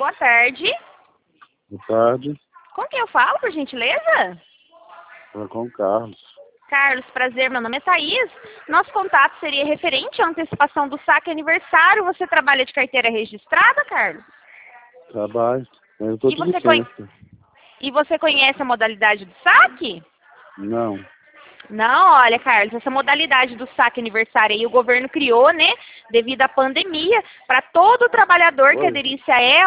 boa tarde. Boa tarde. Com quem eu falo, por gentileza? Fala com o Carlos. Carlos, prazer, meu nome é Thaís. Nosso contato seria referente à antecipação do saque aniversário. Você trabalha de carteira registrada, Carlos? Trabalho. Eu estou de licença. E você conhece a modalidade do saque? Não. Não, olha, Carlos, essa modalidade do saque aniversário aí o governo criou, né, devido à pandemia, para todo trabalhador que Oi. aderisse a ela.